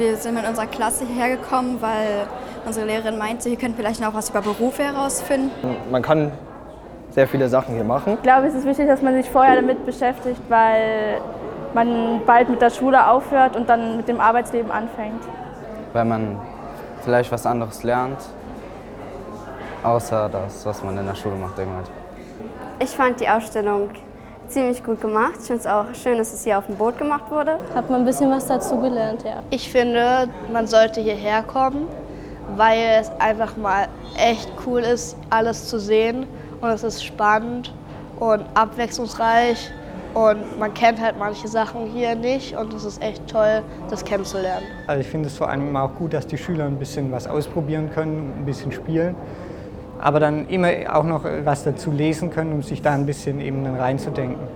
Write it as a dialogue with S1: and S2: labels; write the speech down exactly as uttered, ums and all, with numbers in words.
S1: Wir sind mit unserer Klasse hierher gekommen, weil unsere Lehrerin meinte, hier könnt vielleicht noch was über Berufe herausfinden.
S2: Man kann sehr viele Sachen hier machen.
S3: Ich glaube, es ist wichtig, dass man sich vorher damit beschäftigt, weil man bald mit der Schule aufhört und dann mit dem Arbeitsleben anfängt.
S4: Weil man vielleicht was anderes lernt, außer das, was man in der Schule macht. Irgendwann.
S5: Ich fand die Ausstellung ziemlich gut gemacht. Ich finde es auch schön, dass es hier auf dem Boot gemacht wurde.
S6: Hat man ein bisschen was dazu gelernt, ja.
S7: Ich finde, man sollte hierher kommen, weil es einfach mal echt cool ist, alles zu sehen. Und es ist spannend und abwechslungsreich. Und man kennt halt manche Sachen hier nicht und es ist echt toll, das kennenzulernen.
S8: Also ich finde es vor allem auch gut, dass die Schüler ein bisschen was ausprobieren können, ein bisschen spielen, aber dann immer auch noch was dazu lesen können, um sich da ein bisschen eben reinzudenken.